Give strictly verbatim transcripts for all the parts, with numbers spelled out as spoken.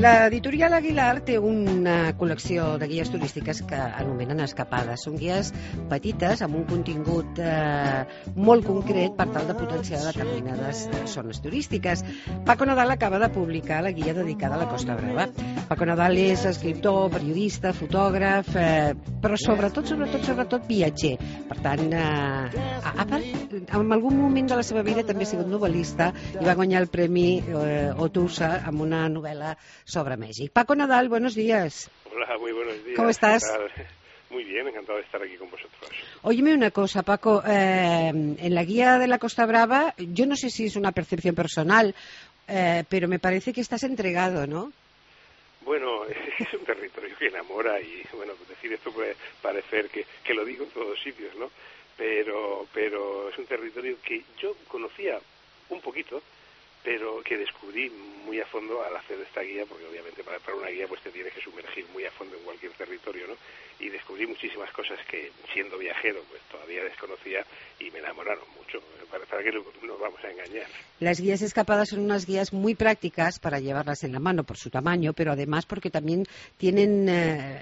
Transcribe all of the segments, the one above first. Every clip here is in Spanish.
L'editorial Aguilar té una col·lecció de guies turístiques que anomenen escapades. Són guies petites amb un contingut eh, molt concret per tal de potenciar determinades zones turístiques. Paco Nadal acaba de publicar la guia dedicada a la Costa Brava. Paco Nadal és escriptor, periodista, fotògraf, eh, però sobretot, sobretot, sobretot viatger. Per tant, eh, a, a part, en algun moment de la seva vida també ha sigut novel·lista i va guanyar el Premi eh, Otusa amb una novel·la sobre México. Paco Nadal, buenos días. Hola, muy buenos días. ¿Cómo estás? Muy bien, encantado de estar aquí con vosotros. Óyeme una cosa, Paco, eh, en la guía de la Costa Brava, yo no sé si es una percepción personal, eh, pero me parece que estás entregado, ¿no? Bueno, es un territorio que enamora y, bueno, decir esto puede parecer que, que lo digo en todos sitios, ¿no? Pero, pero es un territorio que yo conocía un poquito, pero que descubrí muy a fondo al hacer esta guía, porque obviamente para, para una guía pues te tienes que sumergir muy a fondo en cualquier territorio, ¿no? Y descubrí muchísimas cosas que, siendo viajero, pues todavía desconocía y me enamoraron mucho. ¿Para, para qué nos vamos a engañar? Las guías escapadas son unas guías muy prácticas para llevarlas en la mano por su tamaño, pero además porque también tienen eh,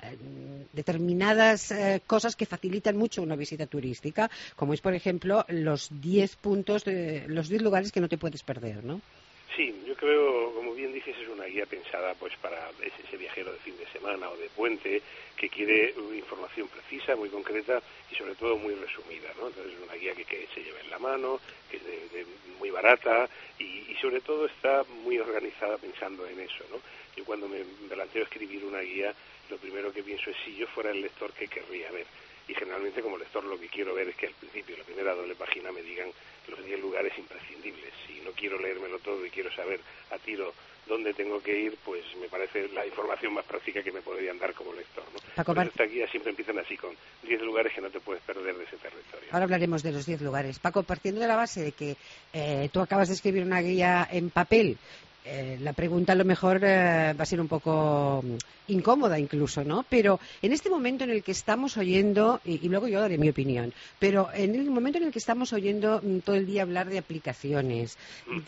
determinadas eh, cosas que facilitan mucho una visita turística, como es, por ejemplo, los diez puntos, de, los diez lugares que no te puedes perder, ¿no? Sí, yo creo, como bien dices, es una guía pensada pues para ese, ese viajero de fin de semana o de puente que quiere información precisa, muy concreta y sobre todo muy resumida, ¿no? Entonces es una guía que, que se lleva en la mano, que es de, de muy barata y, y sobre todo está muy organizada pensando en eso, ¿no? Yo cuando me planteo escribir una guía, lo primero que pienso es si yo fuera el lector que querría ver. Y generalmente como lector lo que quiero ver es que al principio, la primera doble página, me digan los diez lugares imprescindibles. Si no quiero leérmelo todo y quiero saber a tiro dónde tengo que ir, pues me parece la información más práctica que me podrían dar como lector, ¿no? Paco, Por eso estas guías siempre empiezan así, con diez lugares que no te puedes perder de ese territorio. Ahora hablaremos de los diez lugares. Paco, partiendo de la base de que eh, tú acabas de escribir una guía en papel, Eh, la pregunta a lo mejor eh, va a ser un poco incómoda incluso, ¿no? Pero en este momento en el que estamos oyendo, y, y luego yo daré mi opinión, pero en el momento en el que estamos oyendo mm, todo el día hablar de aplicaciones,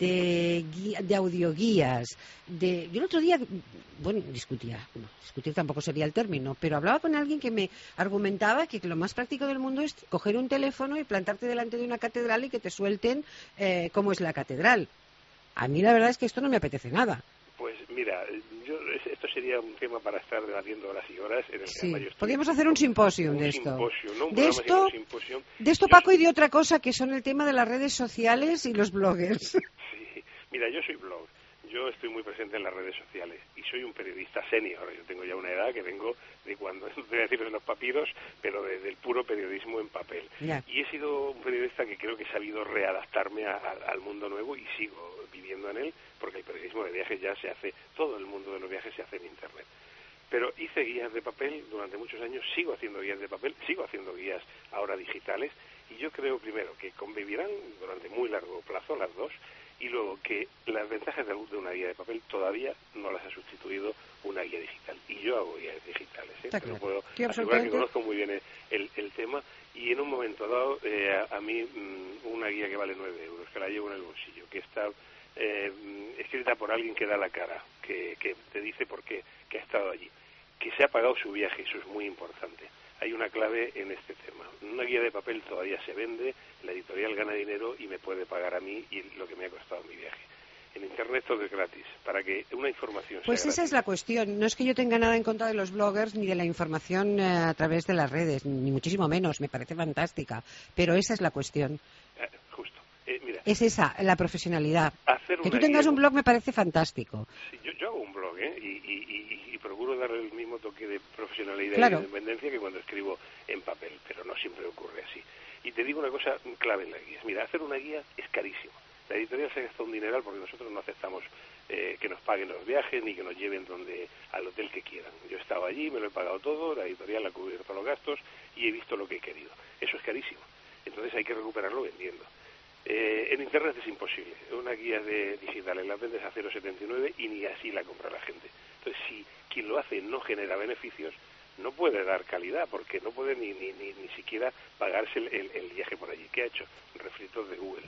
de, guía, de audioguías, de... Yo el otro día, bueno, discutía, no, discutir tampoco sería el término, pero hablaba con alguien que me argumentaba que lo más práctico del mundo es coger un teléfono y plantarte delante de una catedral y que te suelten eh, cómo es la catedral. A mí la verdad es que esto no me apetece nada. Pues mira, yo, esto sería un tema para estar debatiendo horas y horas. En el sí, que podríamos hacer un simposio de esto. Simposio, ¿no? Un de, esto simposio. de esto, Paco, y de otra cosa que son el tema de las redes sociales y los bloggers. Sí, mira, yo soy blog. Yo estoy muy presente en las redes sociales y soy un periodista senior. Yo tengo ya una edad que vengo de cuando, no voy a decir de los papiros, pero de, del puro periodismo en papel. Ya. Y he sido un periodista que creo que he sabido readaptarme a, a, al mundo nuevo y sigo viviendo en él, porque el periodismo de viajes ya se hace, todo el mundo de los viajes se hace en Internet. Pero hice guías de papel durante muchos años, sigo haciendo guías de papel, sigo haciendo guías ahora digitales, y yo creo primero que convivirán durante muy largo plazo las dos, y luego que las ventajas de una guía de papel todavía no las ha sustituido una guía digital. Y yo hago guías digitales, ¿eh? Pero puedo asegurar que conozco muy bien el, el, el tema, y en un momento dado eh, a, a mí mmm, una guía que vale nueve euros, que la llevo en el bolsillo, que está eh, escrita por alguien que da la cara, que, que te dice por qué, que ha estado allí, que se ha pagado su viaje, eso es muy importante. Hay una clave en este tema. Una guía de papel todavía se vende, la editorial gana dinero y me puede pagar a mí y lo que me ha costado mi viaje. En Internet todo es gratis, para que una información Pues sea esa gratis. Es la cuestión. No es que yo tenga nada en contra de los bloggers ni de la información eh, a través de las redes, ni muchísimo menos, me parece fantástica, pero esa es la cuestión. Eh, justo. Eh, mira, es esa, la profesionalidad. Que tú una tengas guía, un blog me parece fantástico. Sí, yo, yo hago un blog, ¿eh? Y, y, y, y procuro darle el mismo toque de profesionalidad claro. y de independencia que cuando escribo en papel, pero no siempre ocurre así. Y te digo una cosa clave en las guías. Mira, hacer una guía es carísimo. La editorial se gasta un dineral porque nosotros no aceptamos eh, que nos paguen los viajes ni que nos lleven donde al hotel que quieran. Yo he estado allí, me lo he pagado todo, la editorial ha cubierto los gastos y he visto lo que he querido. Eso es carísimo. Entonces hay que recuperarlo vendiendo. Eh, en Internet es imposible. Una guía de digitales la vendes a cero coma setenta y nueve y ni así la compra la gente. Entonces, si quien lo hace no genera beneficios, no puede dar calidad, porque no puede ni ni, ni, ni siquiera pagarse el, el, el viaje por allí. ¿Qué ha hecho? Refritos de Google.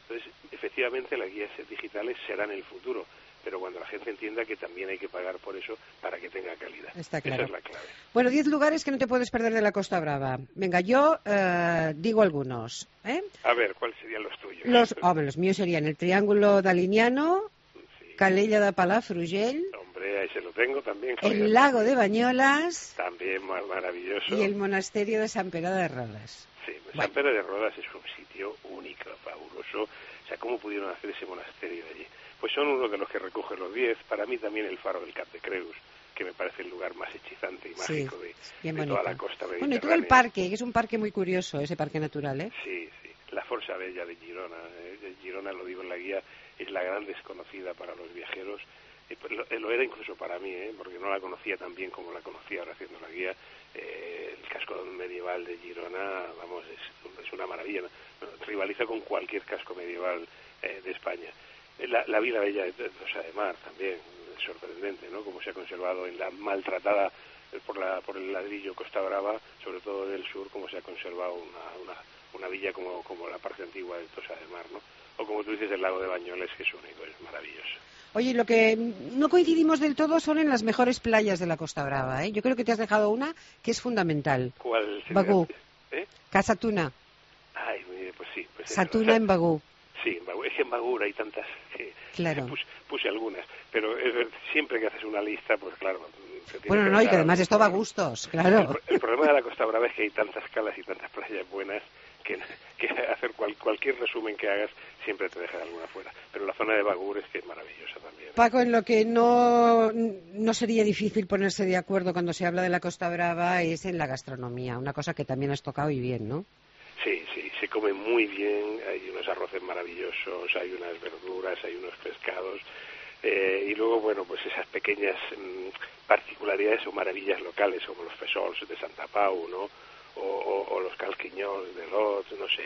Entonces, efectivamente, las guías digitales serán el futuro, pero cuando la gente entienda que también hay que pagar por eso para que tenga calidad. Está claro. Esa es la clave. Bueno, diez lugares que no te puedes perder de la Costa Brava. Venga, yo eh, digo algunos. ¿eh? A ver, ¿cuáles serían los tuyos? Los, hombre, los míos serían el Triángulo d'Alignano, sí. Calella de Palafrugell. Hombre, ahí se lo tengo también. Javier. El Lago de Bañolas. También maravilloso. Y el Monasterio de San Pere de Rodas. Sí, bueno. San Pere de Rodas es un sitio único, fabuloso. O sea, ¿cómo pudieron hacer ese monasterio allí? Pues son uno de los que recogen los diez. Para mí también el Faro del Cap de Creus, que me parece el lugar más hechizante y mágico sí, de, de toda la costa mediterránea. Bueno, y todo el parque, que es un parque muy curioso, ese parque natural, ¿eh? Sí, sí. La Força Bella de Girona. Eh, Girona, lo digo en la guía, es la gran desconocida para los viajeros. Eh, pues lo, lo era incluso para mí, ¿eh? Porque no la conocía tan bien como la conocía ahora haciendo la guía. Eh, el casco medieval de Girona, vamos, es, es una maravilla, ¿no? Rivaliza con cualquier casco medieval eh, de España. La, la Vila Bella de Tossa de Mar también, sorprendente, ¿no? Como se ha conservado en la maltratada por la por el ladrillo Costa Brava, sobre todo del sur, como se ha conservado una, una, una villa como, como la parte antigua de Tossa de Mar, ¿no? O como tú dices, el lago de Bañoles, que es único, es maravilloso. Oye, lo que no coincidimos del todo son en las mejores playas de la Costa Brava, ¿eh? Yo creo que te has dejado una que es fundamental. ¿Cuál? Bagú. ¿Eh? Casa Tuna. Ay, pues sí. Pues Satuna en Bagú. Sí, en Bagú. Es que en Bagú hay tantas que claro. puse, puse algunas, pero es, siempre que haces una lista, pues claro. Bueno, que no, y que además esto va a gustos, claro. El, el problema de la Costa Brava es que hay tantas calas y tantas playas buenas que, que hacer cual, cualquier resumen que hagas siempre te deja alguna fuera. Pero la zona de Bagú es que es maravillosa también. Paco, en lo que no, no sería difícil ponerse de acuerdo cuando se habla de la Costa Brava es en la gastronomía, una cosa que también has tocado y bien, ¿no? Sí, sí, se come muy bien, hay unos arroces maravillosos, hay unas verduras, hay unos pescados, eh, y luego, bueno, pues esas pequeñas mmm, particularidades o maravillas locales, como los fesols de Santa Pau, ¿no? O, o, o los calquiñols de Lot, no sé.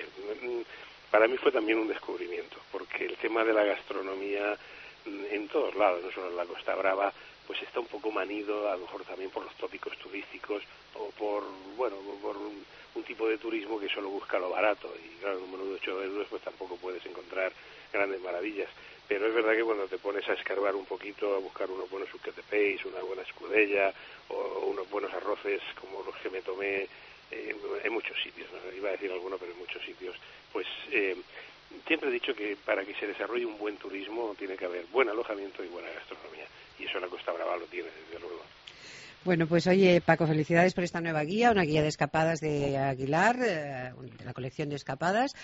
Para mí fue también un descubrimiento, porque el tema de la gastronomía en todos lados, no solo en la Costa Brava, pues está un poco manido, a lo mejor también por los tópicos turísticos o por, bueno, por un, un tipo de turismo que solo busca lo barato y claro, en un menú de ocho euros pues tampoco puedes encontrar grandes maravillas. Pero es verdad que cuando te pones a escarbar un poquito, a buscar unos buenos suques de peix, una buena escudella o unos buenos arroces como los que me tomé eh, en muchos sitios, ¿no? Iba a decir alguno, pero en muchos sitios, pues eh, siempre he dicho que para que se desarrolle un buen turismo tiene que haber buen alojamiento y buena gastronomía. Y eso la Costa Brava lo tiene, desde luego. Bueno, pues oye, Paco, felicidades por esta nueva guía, una guía de escapadas de Aguilar, eh, de la colección de escapadas,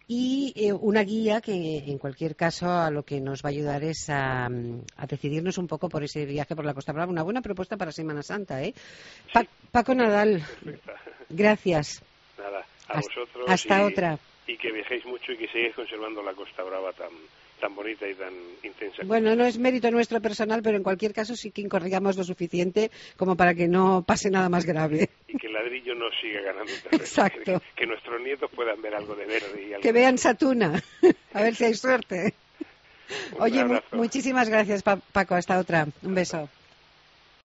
y eh, una guía que, en cualquier caso, a lo que nos va a ayudar es a, a decidirnos un poco por ese viaje por la Costa Brava. Una buena propuesta para Semana Santa, ¿eh? Pa- sí. Paco Nadal, perfecta. Gracias. Nada, a hasta, vosotros. Hasta y, otra. Y que viajéis mucho y que sigáis conservando la Costa Brava tan... tan bonita y tan intensa. Bueno, no es mérito nuestro personal, pero en cualquier caso sí que incorrigamos lo suficiente como para que no pase nada más grave. Y que el ladrillo no siga ganando terreno. Exacto. Que, que nuestros nietos puedan ver algo de verde. Y algo que vean de... Satuna. A ver si hay suerte. Oye, mu muchísimas gracias, pa Paco. Hasta otra. Un beso.